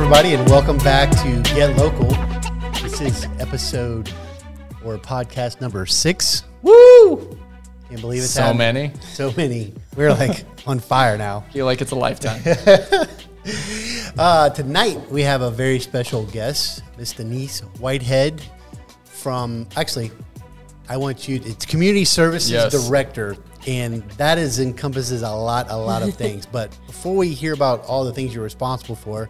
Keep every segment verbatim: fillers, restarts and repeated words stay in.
everybody, and welcome back to Get Local. This is episode or podcast number six. Woo! Can't believe it's so happening. many. So many. We're like on fire now. Feel like it's a lifetime. uh, tonight we have a very special guest, Miss Denise Whitehead from, actually, I want you, to, it's Community Services yes. Director, and that is encompasses a lot, a lot of things. But before we hear about all the things you're responsible for,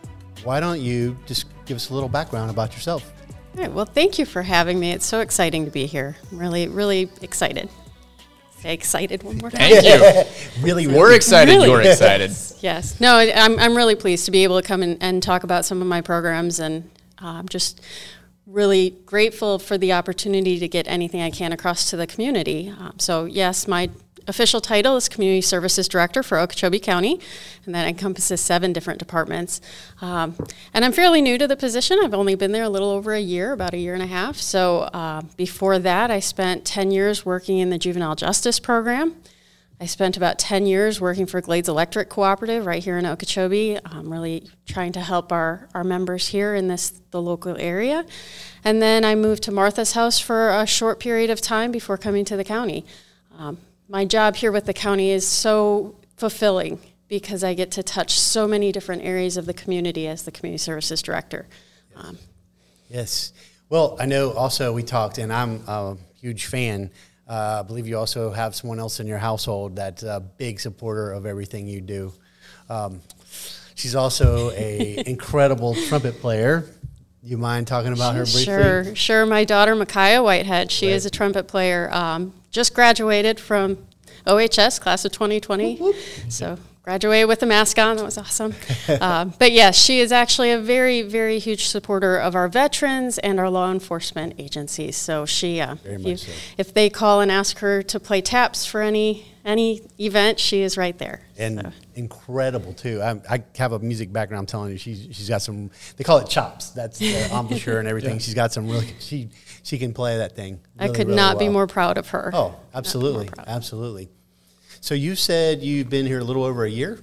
why don't you just give us a little background about yourself? All right, well, thank you for having me. It's so exciting to be here. I'm really, really excited. Say excited one more time. Thank you. really, really. We're excited. Really? You're excited. Yes. No, I'm I'm really pleased to be able to come in and talk about some of my programs, and I'm um, just really grateful for the opportunity to get anything I can across to the community. Um, so, yes, my official title is Community Services Director for Okeechobee County, and that encompasses seven different departments. Um, and I'm fairly new to the position. I've only been there a little over a year, about a year and a half. So uh, before that, I spent ten years working in the juvenile justice program. I spent about ten years working for Glades Electric Cooperative right here in Okeechobee, um, really trying to help our, our members here in this the local area. And then I moved to Martha's House for a short period of time before coming to the county. Um, My job here with the county is so fulfilling because I get to touch so many different areas of the community as the Community Services Director. Yes. Um, yes. Well, I know also we talked, and I'm a huge fan. Uh, I believe you also have someone else in your household that's a big supporter of everything you do. Um, she's also a incredible trumpet player. You mind talking about her briefly? Sure, sure. My daughter, Micaiah Whitehead, she right. is a trumpet player. Um, just graduated from O H S, class of twenty twenty. Whoop, whoop. So graduated with the mask on. That was awesome. um, but yes, she is actually a very, very huge supporter of our veterans and our law enforcement agencies. So she, uh, very if, much you, so. if they call and ask her to play taps for any any event, she is right there. And so. incredible too. I, I have a music background. I'm telling you, she's she's got some. They call it chops. That's the embouchure and everything. yeah. She's got some really. She she can play that thing. Really, I could really not well. be more proud of her. Oh, absolutely, absolutely. So you said you've been here a little over a year?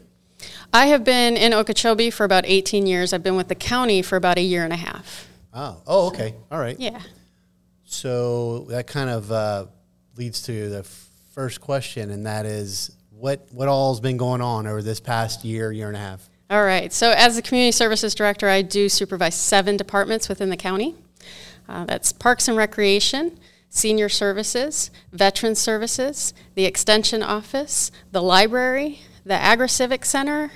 I have been in Okeechobee for about eighteen years. I've been with the county for about a year and a half. Oh, oh, okay, all right. Yeah. So that kind of uh, leads to the first question, and that is, what what all's been going on over this past year, year and a half? All right. So as the Community Services Director, I do supervise seven departments within the county. Uh, that's Parks and Recreation, Senior Services, Veteran Services, the Extension Office, the Library, the Agri-Civic Center,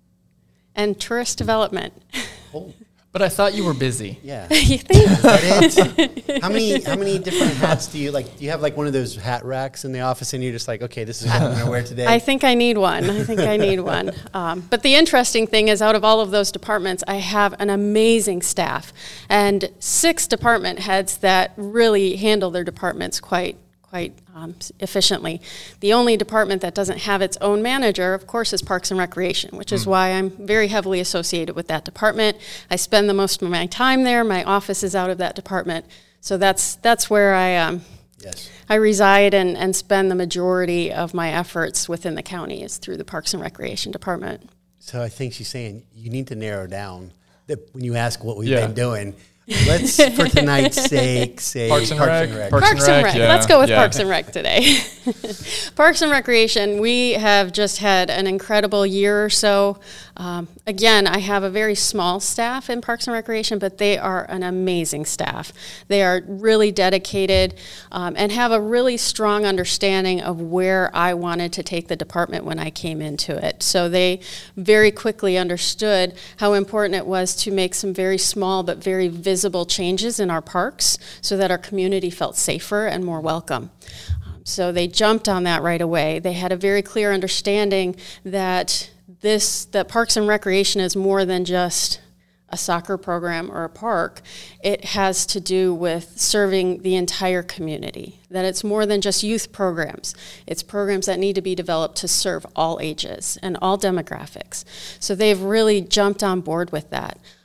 and Tourist Development. Oh. But I thought you were busy. Yeah. You think? Is that it? How many how many different hats do you like? Do you have like one of those hat racks in the office, and you're just like, okay, this is what I'm going to wear today? I think I need one. I think I need one. Um, but the interesting thing is, out of all of those departments, I have an amazing staff and six department heads that really handle their departments quite quite um, efficiently. The only department that doesn't have its own manager, of course, is Parks and Recreation, which is mm. why I'm very heavily associated with that department. I spend the most of my time there. My office is out of that department. So that's that's where I um, yes. I reside and, and spend the majority of my efforts within the county is through the Parks and Recreation Department. So I think she's saying you need to narrow down that when you ask what we've yeah. been doing. Let's, for tonight's sake, say Parks and Rec. and Rec. Parks, Parks and Rec. Yeah. Let's go with yeah. Parks and Rec today. Parks and Recreation, we have just had an incredible year or so. Um, again, I have a very small staff in Parks and Recreation, but they are an amazing staff. They are really dedicated um, and have a really strong understanding of where I wanted to take the department when I came into it. So they very quickly understood how important it was to make some very small but very visible changes in our parks so that our community felt safer and more welcome. Um, so they jumped on that right away. They had a very clear understanding that this that Parks and Recreation is more than just a soccer program or a park. It has to do with serving the entire community, that it's more than just youth programs. It's programs that need to be developed to serve all ages and all demographics. So they've really jumped on board with that.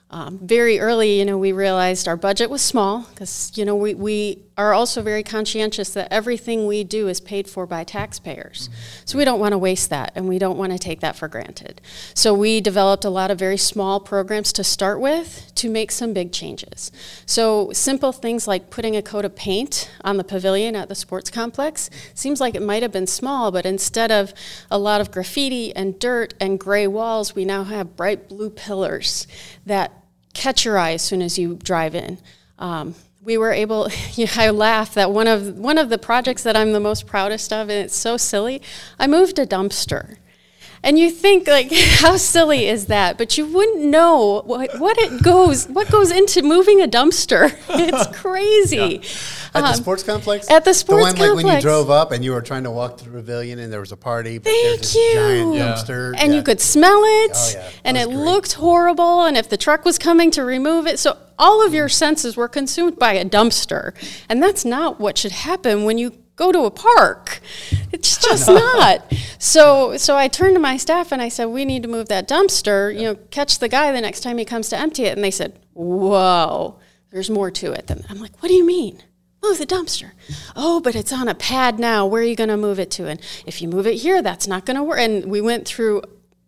Um, very early, you know, we realized our budget was small because, you know, we, we are also very conscientious that everything we do is paid for by taxpayers. Mm-hmm. So we don't want to waste that, and we don't want to take that for granted. So we developed a lot of very small programs to start with to make some big changes. So simple things like putting a coat of paint on the pavilion at the sports complex seems like it might have been small, but instead of a lot of graffiti and dirt and gray walls, we now have bright blue pillars that catch your eye as soon as you drive in. Um, we were able, you know, I laugh that one of one of the projects that I'm the most proudest of, and it's so silly, I moved a dumpster. And you think, like, how silly is that? But you wouldn't know what, what it goes, what goes into moving a dumpster. It's crazy. Yeah. At the Um, sports complex? At the sports the one, complex. like when you drove up and you were trying to walk to the pavilion and there was a party, but Thank there's this you. giant Yeah. dumpster. And Yeah. you could smell it, Oh, yeah. That and was it great. looked horrible, and if the truck was coming to remove it, so all of your senses were consumed by a dumpster, and that's not what should happen when you go to a park. It's just not. So so I turned to my staff and I said, we need to move that dumpster, you know, catch the guy the next time he comes to empty it, and they said, whoa, there's more to it than, I'm like, what do you mean? Move the dumpster. Oh, but it's on a pad now. Where are you going to move it to? And if you move it here, that's not going to work. And we went through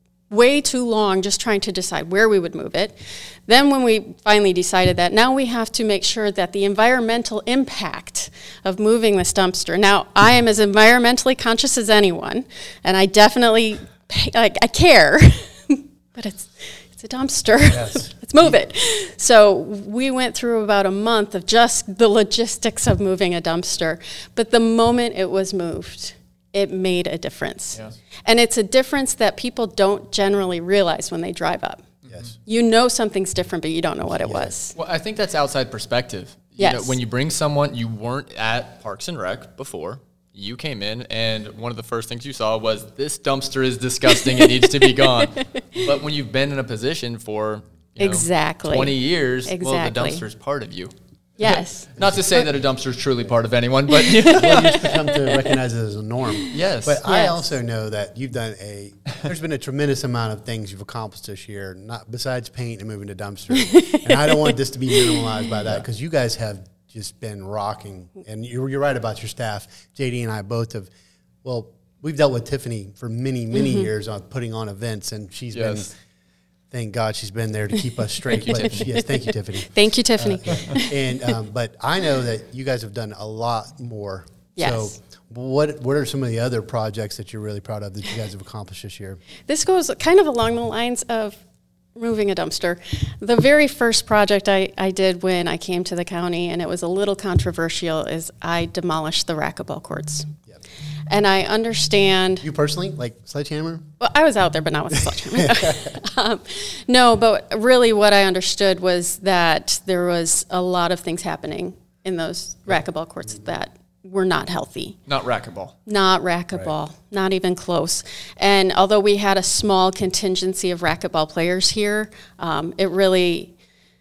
way too long just trying to decide where we would move it. Then when we finally decided that, now we have to make sure that the environmental impact of moving this dumpster. Now, I am as environmentally conscious as anyone, and I definitely, pay, like, I care, but it's it's a dumpster. Yes. Let's move it. So we went through about a month of just the logistics of moving a dumpster, but the moment it was moved, it made a difference. Yes. And it's a difference that people don't generally realize when they drive up. Yes. You know something's different, but you don't know what it Yeah. was. Well, I think that's outside perspective. You Yes. know, when you bring someone, you weren't at Parks and Rec before. You came in, and one of the first things you saw was, this dumpster is disgusting. It needs to be gone. But when you've been in a position for you know, Exactly. twenty years, well, the Exactly. dumpster's part of you. Yes. Not to say that a dumpster is truly part of anyone, but Well, you just come to recognize it as a norm. yes. But I Yes. also know that you've done a, there's been a tremendous amount of things you've accomplished this year, not besides paint and moving to dumpster. And I don't want this to be minimalized by that, because you guys have just been rocking. And you're, you're right about your staff. J D and I both have, well, we've dealt with Tiffany for many, many Mm-hmm. years on putting on events, and she's Yes. been, thank God she's been there to keep us straight. you, but Tiffany. yes, thank you, Tiffany. Thank you, Tiffany. And um, but I know that you guys have done a lot more. Yes. So what what are some of the other projects that you're really proud of that you guys have accomplished this year? This goes kind of along the lines of moving a dumpster. The very first project I, I did when I came to the county, and it was a little controversial, is I demolished the racquetball courts. Yep. And I understand, You personally, like Sledgehammer? well, I was out there, but not with a sledgehammer. um, no, but really what I understood was that there was a lot of things happening in those racquetball courts that were not healthy. Not racquetball. Not racquetball, not even close. And although we had a small contingency of racquetball players here, um, it really,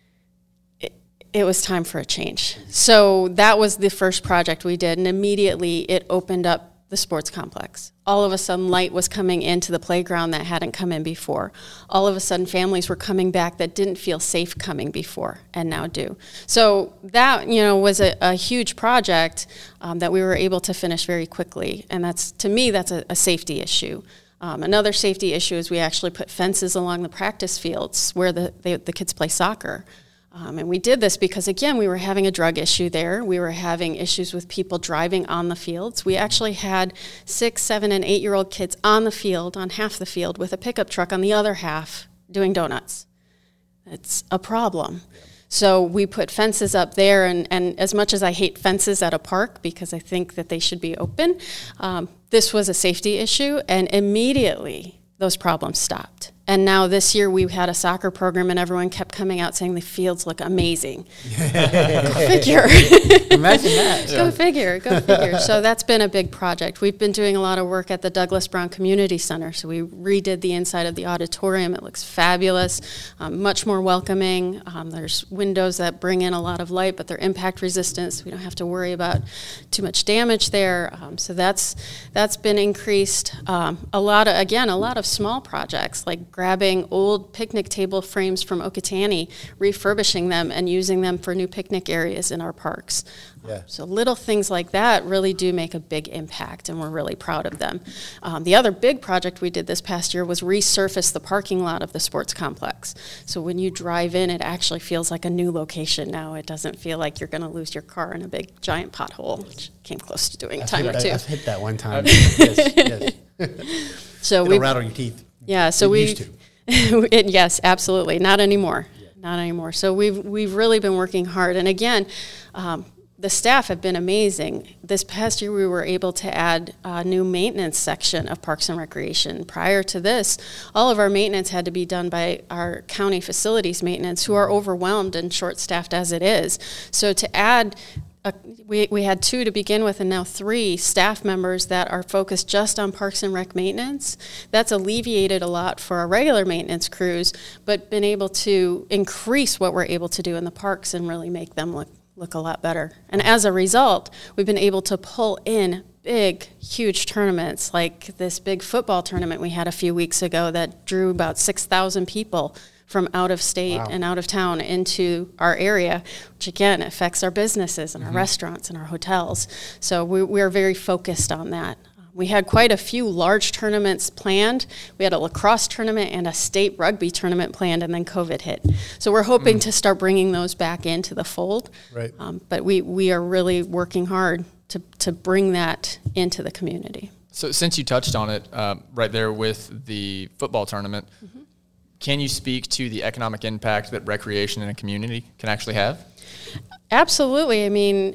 it, it was time for a change. So that was the first project we did, and immediately it opened up the sports complex. All of a sudden, light was coming into the playground that hadn't come in before. All of a sudden, families were coming back that didn't feel safe coming before and now do. So that, you know, was a, a huge project um, that we were able to finish very quickly. And that's, to me, that's a, a safety issue. Um, another safety issue is we actually put fences along the practice fields where the, they, the kids play soccer. Um, and we did this because, again, we were having a drug issue there. We were having issues with people driving on the fields. We actually had six, seven, and eight-year-old kids on the field, on half the field, with a pickup truck on the other half doing donuts. It's a problem. So we put fences up there, and, and as much as I hate fences at a park because I think that they should be open, um, this was a safety issue, and immediately those problems stopped. And now this year we had a soccer program, and everyone kept coming out saying the fields look amazing. Go figure. Imagine that. Go figure, go figure. So that's been a big project. We've been doing a lot of work at the Douglas Brown Community Center. So we redid the inside of the auditorium. It looks fabulous, um, much more welcoming. Um, there's windows that bring in a lot of light, but they're impact resistant, so we don't have to worry about too much damage there. Um, so that's that's been increased. Um, a lot of, again, a lot of small projects like grabbing old picnic table frames from Okatani, refurbishing them and using them for new picnic areas in our parks. Yeah. So little things like that really do make a big impact, and we're really proud of them. Um, the other big project we did this past year was resurface the parking lot of the sports complex. So when you drive in, it actually feels like a new location now. It doesn't feel like you're going to lose your car in a big giant pothole, which came close to doing a I've time hit or two. that, I've hit that one time. yes, yes. So It'll we rattle your teeth. Yeah, so It we used to. it, yes, absolutely, not anymore, yeah. not anymore. So we've we've really been working hard, and again, um, the staff have been amazing. This past year, we were able to add a new maintenance section of Parks and Recreation. Prior to this, all of our maintenance had to be done by our county facilities maintenance, who are overwhelmed and short-staffed as it is. So to add A, we, we had two to begin with, and now three staff members that are focused just on Parks and Rec maintenance. That's alleviated a lot for our regular maintenance crews, but been able to increase what we're able to do in the parks and really make them look, look a lot better. And as a result, we've been able to pull in big, huge tournaments, like this big football tournament we had a few weeks ago that drew about six thousand people from out of state wow. and out of town into our area, which again affects our businesses and mm-hmm. our restaurants and our hotels. So we, we're very focused on that. We had quite a few large tournaments planned. We had a lacrosse tournament and a state rugby tournament planned, and then COVID hit. So we're hoping mm. to start bringing those back into the fold. Right. Um, but we, we are really working hard to, to bring that into the community. So since you touched on it uh, right there with the football tournament, mm-hmm. can you speak to the economic impact that recreation in a community can actually have? Absolutely. I mean,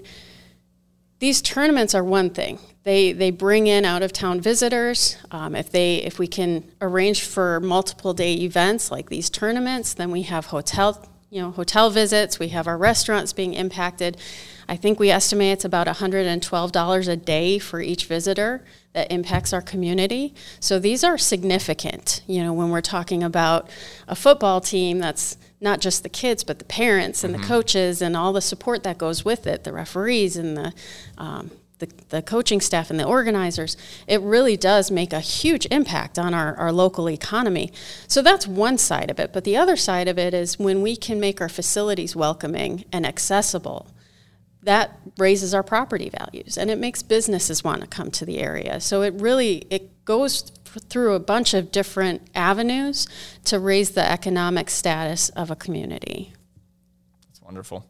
these tournaments are one thing. They they bring in out-of-town visitors. Um, if they if we can arrange for multiple day events like these tournaments, then we have hotel you know hotel visits. We have our restaurants being impacted. I think we estimate it's about one hundred twelve dollars a day for each visitor that impacts our community. So these are significant, you know, when we're talking about a football team that's not just the kids, but the parents and mm-hmm. the coaches and all the support that goes with it, the referees and the, um, the the coaching staff and the organizers. It really does make a huge impact on our, our local economy. So that's one side of it. But the other side of it is when we can make our facilities welcoming and accessible, that raises our property values and it makes businesses want to come to the area. So it really, it goes th- through a bunch of different avenues to raise the economic status of a community. That's wonderful.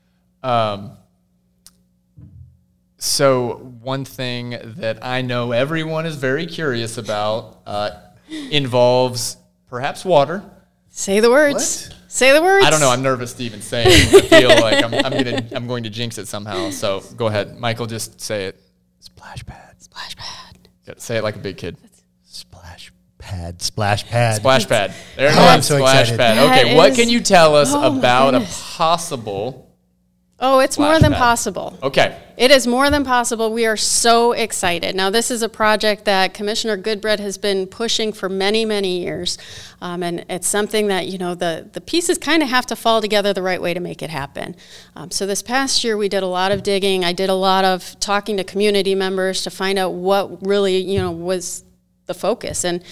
Um, so one thing that I know everyone is very curious about uh, involves perhaps water. Say the words. What? Say the words. I don't know. I'm nervous to even say it. I feel like I'm, I'm gonna I'm going to jinx it somehow. So go ahead, Michael. Just say it. Splash pad. Splash pad. Yeah, say it like a big kid. Splash pad. Splash pad. Splash pad. There it Oh, I'm is. so Splash excited. pad. That Okay. What is- can you tell us Oh, my about a goodness. possible? Oh, it's more Splash than pad. possible. Okay. It is more than possible. We are so excited. Now, this is a project that Commissioner Goodbread has been pushing for many, many years. Um, and it's something that, you know, the, the pieces kind of have to fall together the right way to make it happen. Um, so this past year, we did a lot of digging. I did a lot of talking to community members to find out what really, you know, was the focus. And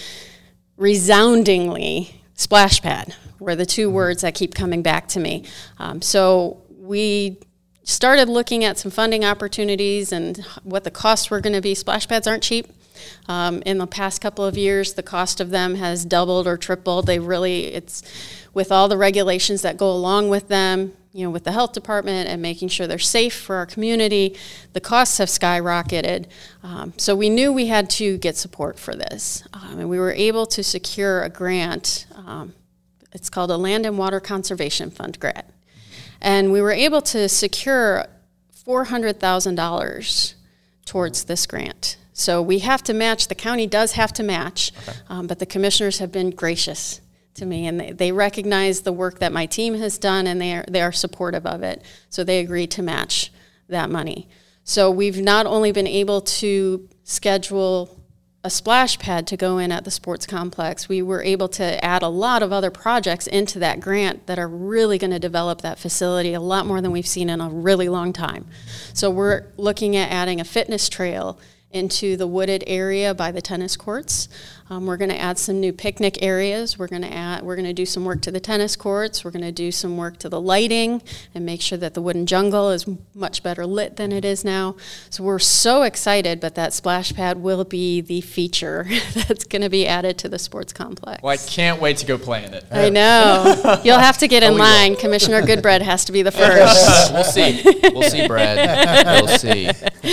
resoundingly, splash pad were the two words that keep coming back to me. Um, so we started looking at some funding opportunities and what the costs were going to be. Splash pads aren't cheap. Um, in the past couple of years, the cost of them has doubled or tripled. They really, it's with all the regulations that go along with them, you know, with the health department and making sure they're safe for our community, the costs have skyrocketed. Um, so we knew we had to get support for this. Um, and we were able to secure a grant. Um, it's called a Land and Water Conservation Fund grant. And we were able to secure four hundred thousand dollars towards this grant. So we have to match, the county does have to match, okay. um, but the commissioners have been gracious to me, and they, they recognize the work that my team has done, and they are, they are supportive of it. So they agreed to match that money. So we've not only been able to schedule a splash pad to go in at the sports complex, we were able to add a lot of other projects into that grant that are really going to develop that facility a lot more than we've seen in a really long time. So we're looking at adding a fitness trail into the wooded area by the tennis courts. Um, we're going to add some new picnic areas. We're going to add, we're going to do some work to the tennis courts. We're going to do some work to the lighting and make sure that the wooden jungle is much better lit than it is now. So we're so excited, but that splash pad will be the feature that's going to be added to the sports complex. Well, I can't wait to go play in it. I know. You'll have to get in line. Commissioner Goodbread has to be the first. We'll see. We'll see, Brad. We'll see.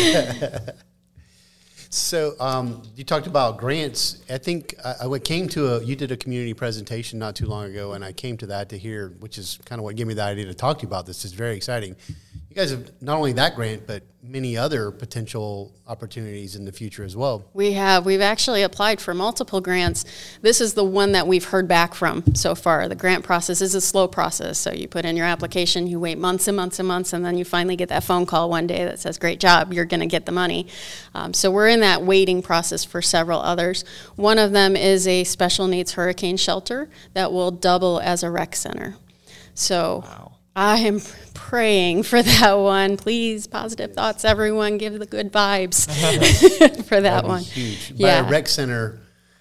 So um, you talked about grants. I think I, I came to a, you did a community presentation not too long ago, and I came to that to hear, which is kind of what gave me the idea to talk to you about this. It's very exciting. You guys have not only that grant, but many other potential opportunities in the future as well. We have. We've actually applied for multiple grants. This is the one that we've heard back from so far. The grant process is a slow process. So you put in your application, you wait months and months and months, and then you finally get that phone call one day that says, great job, you're going to get the money. Um, so we're in that waiting process for several others. One of them is a special needs hurricane shelter that will double as a rec center. So wow. I am praying for that one. Please, positive thoughts, everyone. Give the good vibes for that one. Huge. Yeah. By a rec center,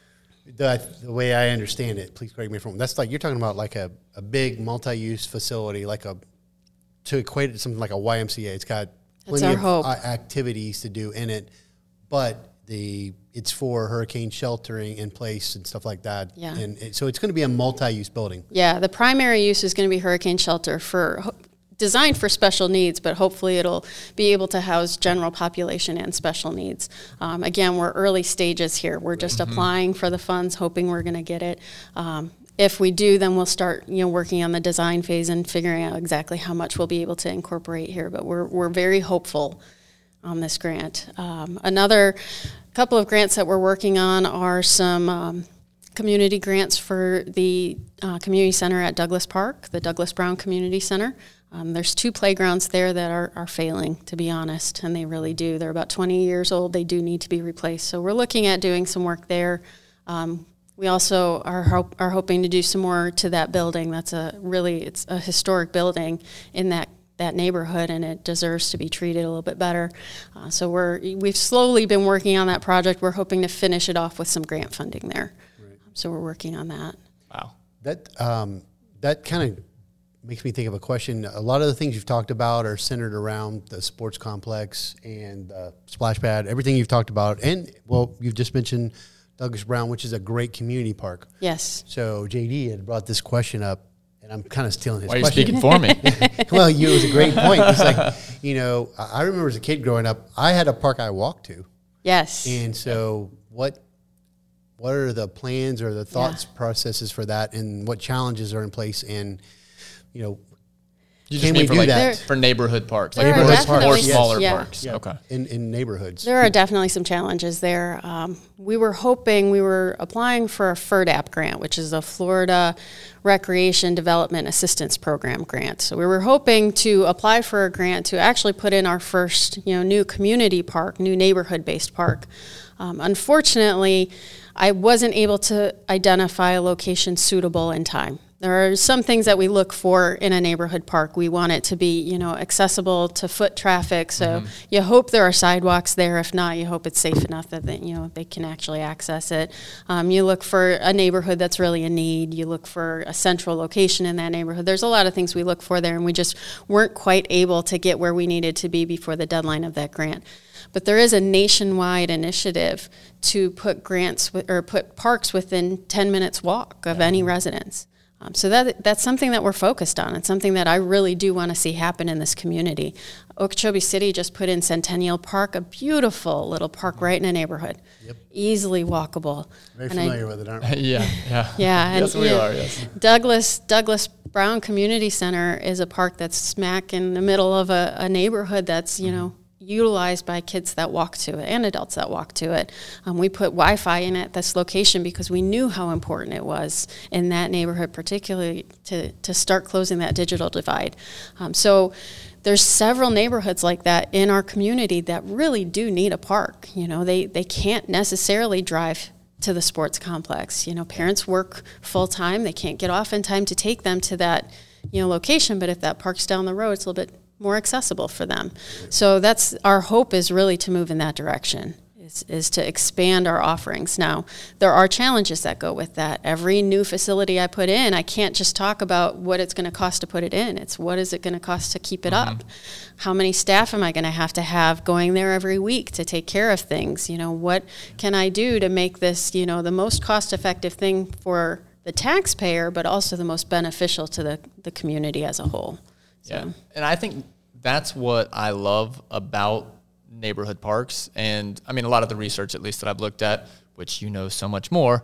the, the way I understand it, please correct me if I'm wrong, that's like you're talking about like a, a big multi-use facility, like a to equate it to something like a Y M C A. It's got That's plenty our of hope. uh, activities to do in it, but the it's for hurricane sheltering in place and stuff like that. Yeah. And it, so it's going to be a multi-use building. Yeah, the primary use is going to be hurricane shelter for designed for special needs, but hopefully it'll be able to house general population and special needs. Um, again, we're early stages here. We're just mm-hmm. applying for the funds, hoping we're going to get it. Um, if we do, then we'll start, you know, working on the design phase and figuring out exactly how much we'll be able to incorporate here. But we're we're very hopeful on this grant. Um, another couple of grants that we're working on are some um, community grants for the uh, community center at Douglas Park, the Douglas Brown Community Center. Um, there's two playgrounds there that are, are failing, to be honest, and they really do. They're about twenty years old. They do need to be replaced. So we're looking at doing some work there. Um, we also are, hope, are hoping to do some more to that building. That's a really, it's a historic building in that that neighborhood, and it deserves to be treated a little bit better. Uh, so we're we've slowly been working on that project. We're hoping to finish it off with some grant funding there. Right. So we're working on that. Wow. That um, that kind of makes me think of a question. A lot of the things you've talked about are centered around the sports complex and the splash pad, everything you've talked about. And, well, you've just mentioned Douglas Brown, which is a great community park. Yes. So J D had brought this question up, and I'm kind of stealing his Why are you question. speaking for me? Well, you, it was a great point. It's like, you know, I remember as a kid growing up, I had a park I walked to. Yes. And so what what are the plans or the thoughts yeah. processes for that, and what challenges are in place, and, you know, You can just mean we for do like that? for neighborhood parks, There like are neighborhood definitely or some- smaller yeah. parks. Yeah, Okay. in, in neighborhoods. There are definitely some challenges there. Um, we were hoping, we were applying for a FERDAP grant, which is a Florida Recreation Development Assistance Program grant. So we were hoping to apply for a grant to actually put in our first, you know, new community park, new neighborhood-based park. Um, unfortunately, I wasn't able to identify a location suitable in time. There are some things that we look for in a neighborhood park. We want it to be, you know, accessible to foot traffic. So mm-hmm. you hope there are sidewalks there. If not, you hope it's safe enough that they, you know, they can actually access it. Um, you look for a neighborhood that's really in need. You look for a central location in that neighborhood. There's a lot of things we look for there, and we just weren't quite able to get where we needed to be before the deadline of that grant. But there is a nationwide initiative to put grants with, or put parks within ten minutes walk of any residence. Um, so that that's something that we're focused on. It's something that I really do want to see happen in this community. Okeechobee City just put in Centennial Park, a beautiful little park right in a neighborhood, yep. easily walkable. Very and familiar I, with it, aren't we? yeah, yeah. Yeah. And, yes, we yeah, are, yes. Douglas, Douglas Brown Community Center is a park that's smack in the middle of a, a neighborhood that's, you know, utilized by kids that walk to it and adults that walk to it. Um, we put Wi-Fi in at this location because we knew how important it was in that neighborhood, particularly to, to start closing that digital divide. Um, so there's several neighborhoods like that in our community that really do need a park. You know, they, they can't necessarily drive to the sports complex. You know, parents work full time. They can't get off in time to take them to that, you know, location. But if that park's down the road, it's a little bit more accessible for them. So that's our hope, is really to move in that direction, is, is to expand our offerings. Now, there are challenges that go with that. Every new facility I put in, I can't just talk about what it's going to cost to put it in. It's what is it going to cost to keep it mm-hmm. up? How many staff am I going to have to have going there every week to take care of things? You know, what can I do to make this, you know, the most cost-effective thing for the taxpayer, but also the most beneficial to the, the community as a whole? So. Yeah, and I think that's what I love about neighborhood parks. And I mean, a lot of the research, at least that I've looked at, which you know so much more,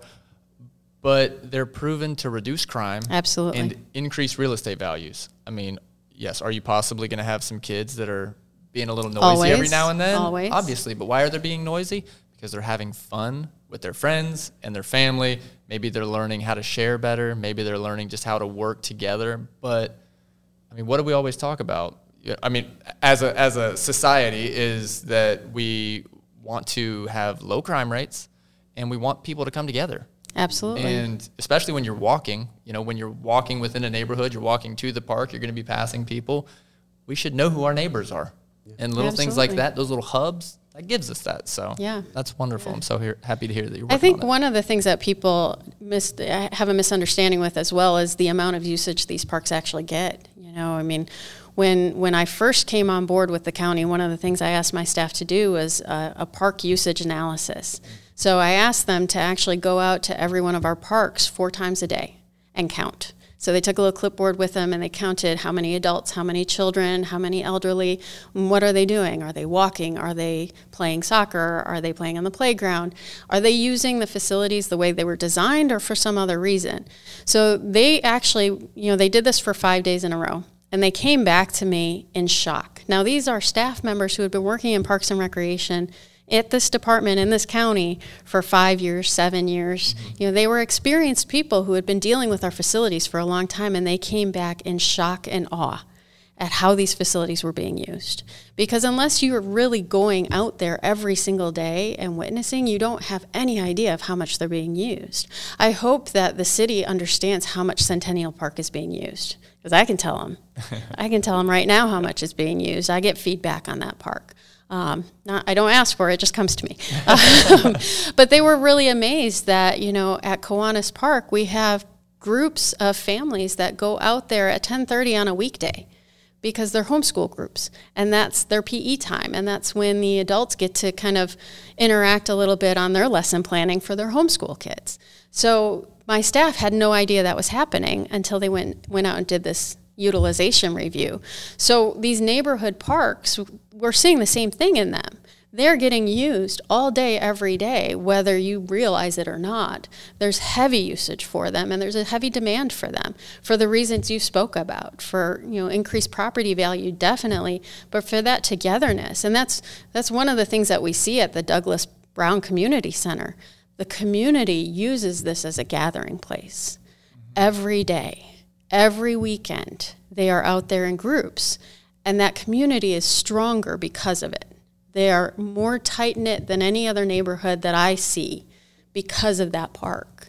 but they're proven to reduce crime. Absolutely. And increase real estate values. I mean, yes, are you possibly going to have some kids that are being a little noisy Always. every now and then? Always. Obviously, but why are they being noisy? Because they're having fun with their friends and their family. Maybe they're learning how to share better. Maybe they're learning just how to work together. But, I mean, what do we always talk about? I mean, as a as a society, is that we want to have low crime rates, and we want people to come together. Absolutely. And especially when you're walking, you know, when you're walking within a neighborhood, you're walking to the park, you're going to be passing people. We should know who our neighbors are. Yeah. And little Absolutely. things like that, those little hubs, that gives us that. So yeah. that's wonderful. Yeah. I'm so here, happy to hear that you're working I think on it. one of the things that people mis- have a misunderstanding with as well is the amount of usage these parks actually get. You know, I mean, when when I first came on board with the county, one of the things I asked my staff to do was a, a park usage analysis. So I asked them to actually go out to every one of our parks four times a day and count. So they took a little clipboard with them and they counted how many adults, how many children, how many elderly, what are they doing? Are they walking? Are they playing soccer? Are they playing on the playground? Are they using the facilities the way they were designed or for some other reason? So they actually, you know, they did this for five days in a row. And they came back to me in shock. Now, these are staff members who had been working in Parks and Recreation at this department in this county for five years, seven years. Mm-hmm. You know, they were experienced people who had been dealing with our facilities for a long time, and they came back in shock and awe at how these facilities were being used. Because unless you're really going out there every single day and witnessing, you don't have any idea of how much they're being used. I hope that the city understands how much Centennial Park is being used, because I can tell them. I can tell them right now how much is being used. I get feedback on that park. Um, not, I don't ask for it, it just comes to me. um, but they were really amazed that, you know, at Kiwanis Park, we have groups of families that go out there at ten thirty on a weekday because they're homeschool groups, and that's their P E time, and that's when the adults get to kind of interact a little bit on their lesson planning for their homeschool kids. So my staff had no idea that was happening until they went went out and did this utilization review. So these neighborhood parks, we're seeing the same thing in them. They're getting used all day, every day, whether you realize it or not. There's heavy usage for them, and there's a heavy demand for them for the reasons you spoke about, for, you know, increased property value, definitely, but for that togetherness. And that's that's one of the things that we see at the Douglas Brown Community Center. The community uses this as a gathering place every day. Every weekend, they are out there in groups, and that community is stronger because of it. They are more tight-knit than any other neighborhood that I see because of that park.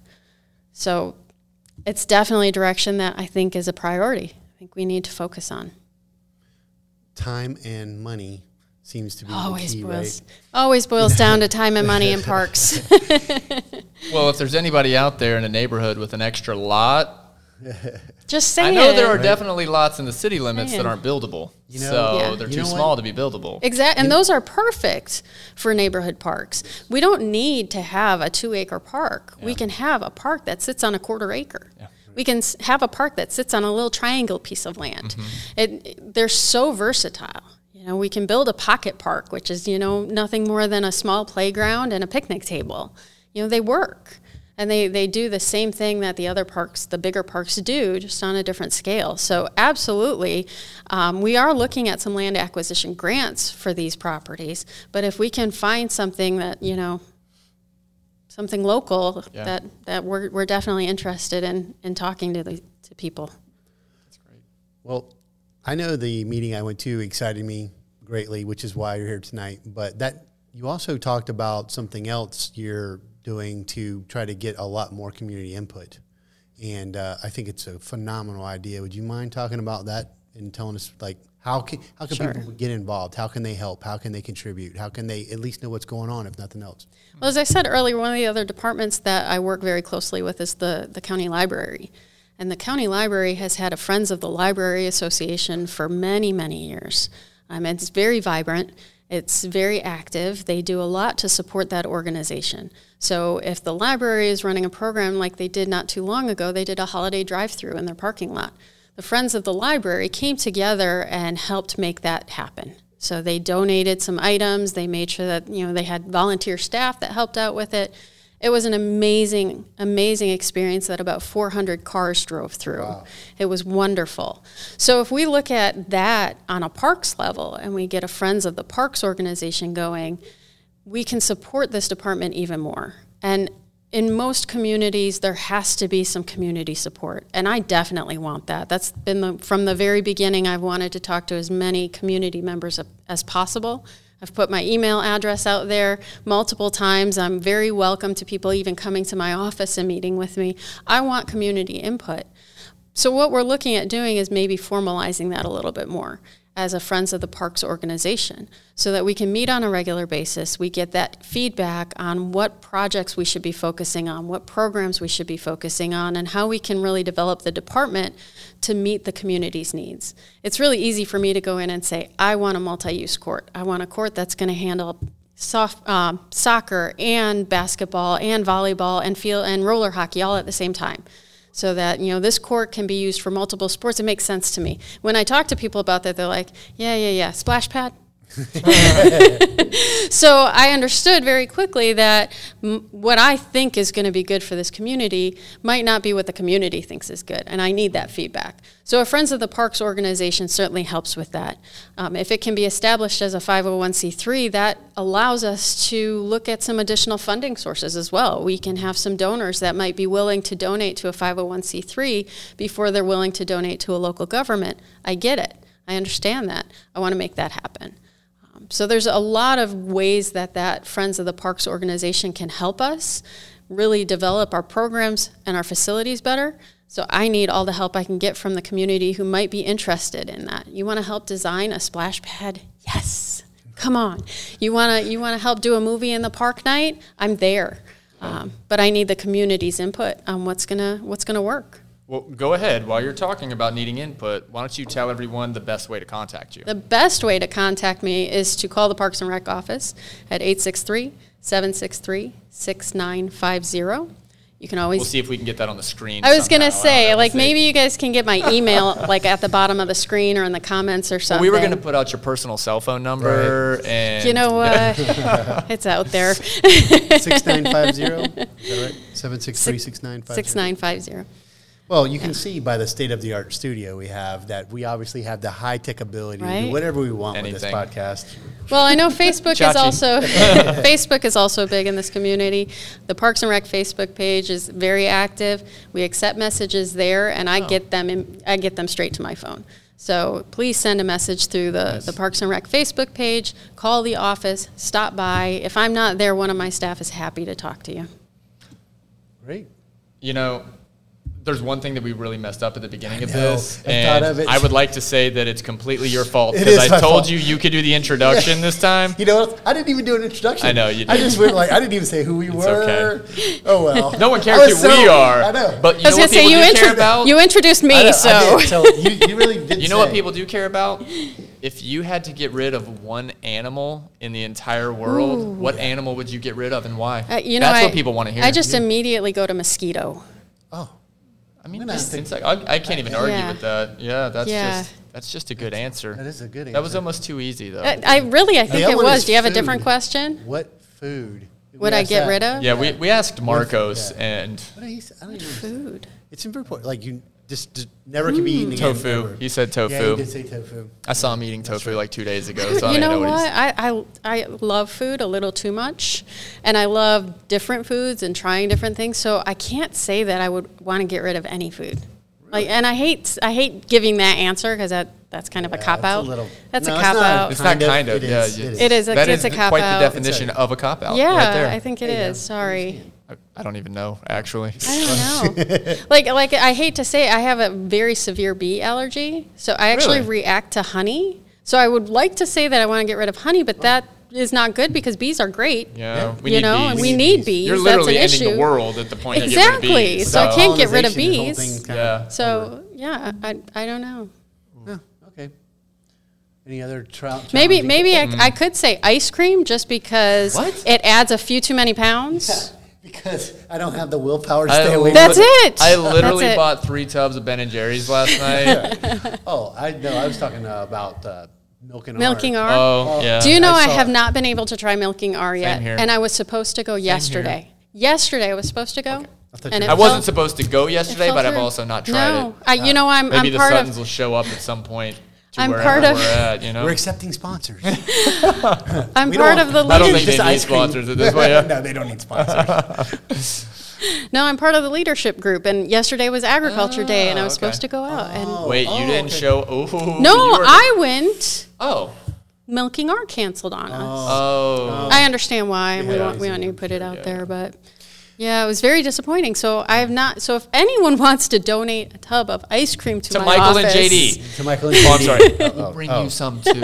So it's definitely a direction that I think is a priority. I think we need to focus on. Time and money seems to be always the key, boils, right? Always boils down to time and money in parks. Well, if there's anybody out there in a neighborhood with an extra lot, just saying. I know there are right? definitely lots in the city limits saying. that aren't buildable. You know, so yeah. they're You too know small what? to be buildable. Exactly, and those are perfect for neighborhood parks. We don't need to have a two-acre park. Yeah. We can have a park that sits on a quarter acre. Yeah. We can s- have a park that sits on a little triangle piece of land. Mm-hmm. It, it, they're so versatile. You know, we can build a pocket park, which is, you know, nothing more than a small playground and a picnic table. You know, they work. And they, they do the same thing that the other parks, the bigger parks do, just on a different scale. So absolutely, um, we are looking at some land acquisition grants for these properties. But if we can find something that, you know, something local, Yeah. that, that we're, we're definitely interested in, in talking to the to people. That's great. Well, I know the meeting I went to excited me greatly, which is why you're here tonight. But that you also talked about something else you're doing to try to get a lot more community input. And uh, I think it's a phenomenal idea. Would you mind talking about that and telling us, like, How can how can Sure. people get involved? How can they help? How can they contribute? How can they at least know what's going on, if nothing else? Well, as I said earlier, one of the other departments that I work very closely with is the, the county library. And the county library has had a Friends of the Library Association for many, many years. Um, and it's very vibrant. It's very active. They do a lot to support that organization. So if the library is running a program like they did not too long ago, they did a holiday drive-through in their parking lot. The Friends of the Library came together and helped make that happen. So they donated some items. They made sure that, you know, they had volunteer staff that helped out with it. It was an amazing, amazing experience that about four hundred cars drove through. Wow. It was wonderful. So if we look at that on a parks level and we get a Friends of the Parks organization going, we can support this department even more. And in most communities, there has to be some community support, and I definitely want that. That's been the, from the very beginning, I've wanted to talk to as many community members as possible. I've put my email address out there multiple times. I'm very welcome to people even coming to my office and meeting with me. I want community input. So what we're looking at doing is maybe formalizing that a little bit more as a Friends of the Parks organization so that we can meet on a regular basis. We get that feedback on what projects we should be focusing on, what programs we should be focusing on, and how we can really develop the department to meet the community's needs. It's really easy for me to go in and say, I want a multi-use court. I want a court that's going to handle soft um, soccer and basketball and volleyball and field and roller hockey all at the same time. So that, you know, this court can be used for multiple sports. It makes sense to me. When I talk to people about that, they're like, yeah, yeah, yeah, splash pad. So I understood very quickly that m- what I think is going to be good for this community might not be what the community thinks is good, and I need that feedback. So a Friends of the Parks organization certainly helps with that. Um, if it can be established as a five oh one c three, that allows us to look at some additional funding sources as well. We can have some donors that might be willing to donate to a five oh one c three before they're willing to donate to a local government. I get it. I understand that. I want to make that happen. So there's a lot of ways that that Friends of the Parks organization can help us really develop our programs and our facilities better. So I need all the help I can get from the community who might be interested in that. You want to help design a splash pad? Yes. Come on. You want to you want to help do a movie in the park night? I'm there. Um, but I need the community's input on what's gonna what's gonna work. Well, go ahead. While you're talking about needing input, why don't you tell everyone the best way to contact you? The best way to contact me is to call the Parks and Rec office at eight six three, seven six three, six nine five zero. You can always... We'll see if we can get that on the screen. I was going to somehow. say, We'll like, see. maybe you guys can get my email, like, at the bottom of the screen or in the comments or Well, something. we were going to put out your personal cell phone number, and You know what? It's out there. six nine five zero, is that right? seven six three, six nine five zero. six nine five zero. Well, you can see by the state-of-the-art studio we have that we obviously have the high-tech ability to Right. do whatever we want with Anything. this podcast. Well, I know Facebook is Chachi. also Facebook is also big in this community. The Parks and Rec Facebook page is very active. We accept messages there, and I Oh. get them in, I get them straight to my phone. So please send a message through the, Nice. the Parks and Rec Facebook page. Call the office. Stop by. If I'm not there, one of my staff is happy to talk to you. Great. You know, there's one thing that we really messed up at the beginning of I know. this, I and thought of it. I would like to say that it's completely your fault It because is I my told fault. you you could do the introduction this time. You know what? I didn't even do an introduction. I know, you I didn't. just went like, I didn't even say who we It's were. okay. Oh, well. No one I cares was who so- we are. I know. But you I was know going what to say, people you, do care intro- about? you introduced me, I know, so. I did. So you, you really did You know what say. people do care about? If you had to get rid of one animal in the entire world, Ooh. what animal would you get rid of and why? Uh, you know, That's I, what people want to hear. I just immediately go to mosquito. Oh, I mean, I'm gonna just have to- it's like, I, I can't even argue Yeah. with that. Yeah, that's Yeah. just that's just a good answer. that is a good answer. That was almost too easy, though. I, I really, I think The it other one was. is Do you have a food. different question? What food? We Would I asked get that. rid of? yeah, we, we asked Marcos, yeah. and What did he say? I don't even. Food. It's very important. Like you just, just never can be eaten again. tofu. ever. He said tofu. Yeah, he did say tofu. I saw him eating tofu like two days ago, so I You don't know know what? what he's... I, I, I love food a little too much, and I love different foods and trying different things. So I can't say that I would want to get rid of any food. Like, and I hate I hate giving that answer because that, that's kind of a Yeah, cop that's a out. little- That's No, a it's cop not. out. It's not Kind of, kind of, it yeah. is, you- it is. It is a- that it's is a cop quite out. the definition It's a- of a cop out Yeah, right there. I think it is. Yeah. Sorry. I don't even know, actually. I don't know. like, like I hate to say it, I have a very severe bee allergy. So I actually Really? react to honey. So I would like to say that I want to get rid of honey, but that is not good because bees are great. Yeah, we you need know, bees. and we need bees. You're That's literally an ending issue. the world at the point that Exactly. you get rid of bees. So I can't get rid of Colonization, the whole bees. thing's kinda Yeah. over. So yeah, I I don't know. Oh, okay. Any other trial? Maybe maybe I, I could say ice cream just because What? it adds a few too many pounds. Because I don't have the willpower to I stay away. li- That's from it. I literally That's it. bought three tubs of Ben and Jerry's last night. Oh, I no, I was talking uh, about uh, milking. Milking R. R. Oh, yeah. Do you know I I, saw have it. not been able to try milking R yet? here. And I was supposed to go yesterday. Yesterday I was supposed to go. I thought And you it I wasn't felt- supposed to go yesterday, felt but I've good. also not tried No, it. I, you know I'm Maybe I'm the part Suttons of will show up at some point to I'm wherever part of- we're at, you know? We're accepting sponsors. I'm We part don't- of the I don't leader- think they Just need ice cream. sponsors at this point. Yeah. No, they don't need sponsors. No, I'm part of the leadership group, and yesterday was Agriculture Day, and I was okay. supposed to go out. And Wait, you Oh, didn't okay. show? Oh, no, you were- I went. Oh, Milking R canceled on us. oh. I understand why, and we Yeah, want we easy don't need to to put it out yeah. there, but yeah, it was very disappointing. So I have not. So if anyone wants to donate a tub of ice cream to, To my Michael office, and J D. To Michael and Oh, I'm J D. sorry. Oh, We'll oh, bring oh. you some too.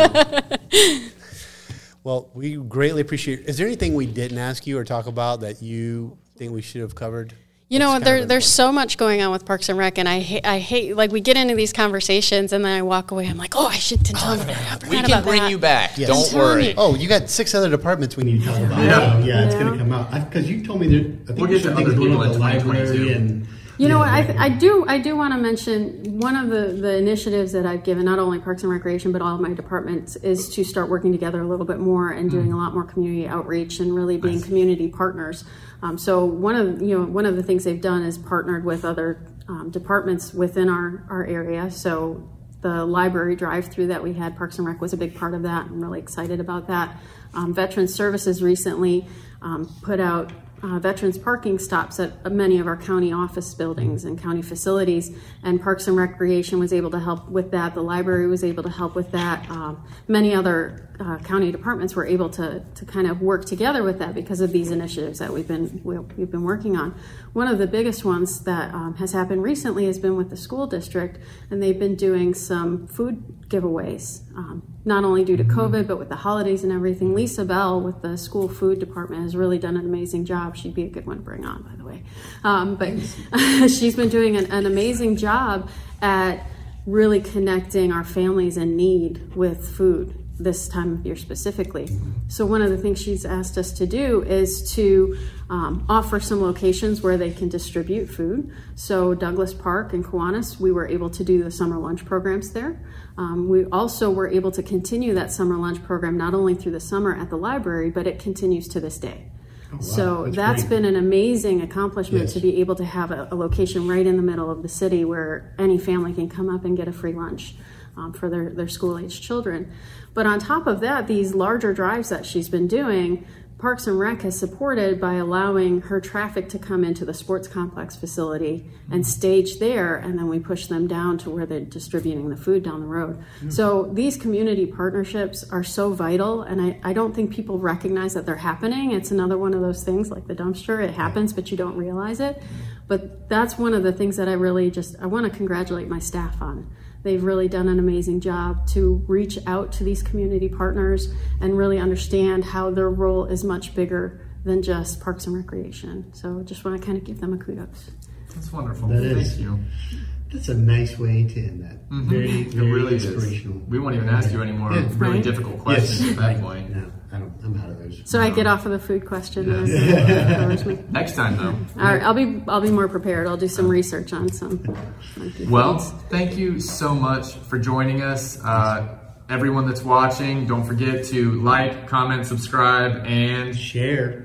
Well, we greatly appreciate. Is there anything we didn't ask you or talk about that you think we should have covered? You know, That's there, kind of there's so much going on with Parks and Rec, and I hate, I hate, like, we get into these conversations, and then I walk away. I'm like, oh, I shouldn't tell them. I forgot We can about bring that. you back. Yes. Don't I'm telling worry. you. Oh, you got six other departments we need to talk about. Yeah, yeah, it's Yeah. going to come out because you told me that. I think We'll get there's to something other going people on in at the library twenty twenty-two. and. You know yeah, what? I, th- I do. I do want to mention one of the, the initiatives that I've given, not only Parks and Recreation, but all of my departments, is to start working together a little bit more and doing a lot more community outreach and really being community partners. Um, so one of you know one of the things they've done is partnered with other um, departments within our, our area. So the library drive-through that we had, Parks and Rec was a big part of that. I'm really excited about that. Um, Veterans Services recently um, put out Uh, veterans parking stops at many of our county office buildings and county facilities, and Parks and Recreation was able to help with that. The library was able to help with that. Um, many other uh, county departments were able to to kind of work together with that because of these initiatives that we've been we, we've been working on. One of the biggest ones that um, has happened recently has been with the school district, and they've been doing some food giveaways. Um, not only due to COVID, but with the holidays and everything. Lisa Bell with the school food department has really done an amazing job. She'd be a good one to bring on, by the way. Um, but she's been doing an, an amazing job at really connecting our families in need with food this time of year specifically. So one of the things she's asked us to do is to um, offer some locations where they can distribute food. So Douglas Park and Kiwanis, we were able to do the summer lunch programs there. Um, we also were able to continue that summer lunch program not only through the summer at the library, but it continues to this day. Oh, wow. So That's that's great. been an amazing accomplishment Yes. to be able to have a, a location right in the middle of the city where any family can come up and get a free lunch um, for their, their school-aged children. But on top of that, these larger drives that she's been doing, Parks and Rec has supported by allowing her traffic to come into the sports complex facility and stage there, and then we push them down to where they're distributing the food down the road. So these community partnerships are so vital, and I, I don't think people recognize that they're happening. It's another one of those things like the dumpster. It happens, but you don't realize it. But that's one of the things that I really just, I want to congratulate my staff on. They've really done an amazing job to reach out to these community partners and really understand how their role is much bigger than just Parks and Recreation. So just want to kind of give them a kudos. That's wonderful. That Thank is. you. That's a nice way to end that. Very, It very really is. inspirational. We won't even ask you any more Yeah. really Right. difficult questions Yes. at that point. No, I don't. I'm out of those. So I get off of the food question. and that covers me. Next time, though. All right, I'll be I'll be more prepared. I'll do some research on some. funky Well, foods. thank you so much for joining us. Uh, everyone that's watching, don't forget to like, comment, subscribe, and Share.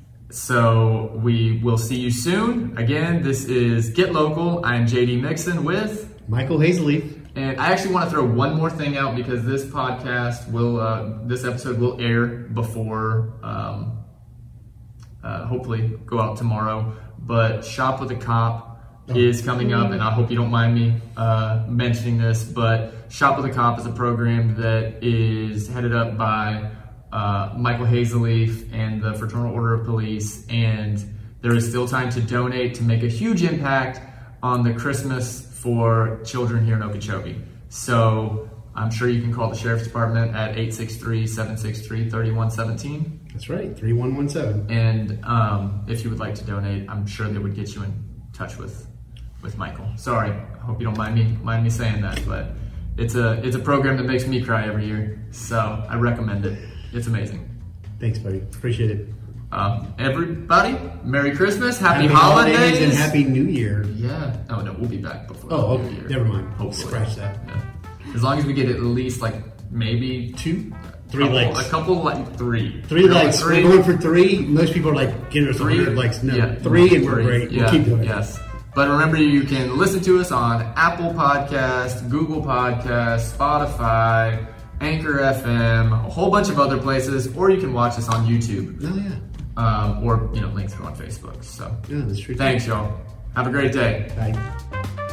so we will see you soon. Again, this is Get Local. I'm J D Mixon with... Michael Hazeleaf. And I actually want to throw one more thing out because this podcast will, uh, this episode will air before, um, uh, hopefully go out tomorrow. But Shop with a Cop is coming up, and I hope you don't mind me uh, mentioning this. But Shop with a Cop is a program that is headed up by uh, Michael Hazeleaf and the Fraternal Order of Police, and there is still time to donate to make a huge impact on the Christmas for children here in Okeechobee. So I'm sure you can call the Sheriff's Department at eight six three, seven six three, three one one seven. That's right, three one one seven. And um, if you would like to donate, I'm sure they would get you in touch with with Michael. Sorry, I hope you don't mind me mind me saying that, but it's a it's a program that makes me cry every year. So I recommend it. It's amazing. Thanks, buddy. Appreciate it. Um, everybody, Merry Christmas, Happy, Happy holidays. holidays and Happy New Year. Yeah. Oh no, we'll be back before Oh, the okay. New Year. Never mind. Hopefully. Scratch that. Yeah. As long as we get at least like maybe Two, three couple, likes. a couple like three, Three You know, likes. three, We're going for three. Most people are like, get us three one hundred likes. No, yeah, three, and we're three. great. Yeah, We'll keep doing it. Yes. But remember, you can listen to us on Apple Podcasts, Google Podcasts, Spotify, Anchor F M, a whole bunch of other places, or you can watch us on YouTube, Oh, yeah. um, or you know, links are on Facebook. So, Yeah, that's true. thanks, y'all. Have a great day. Bye.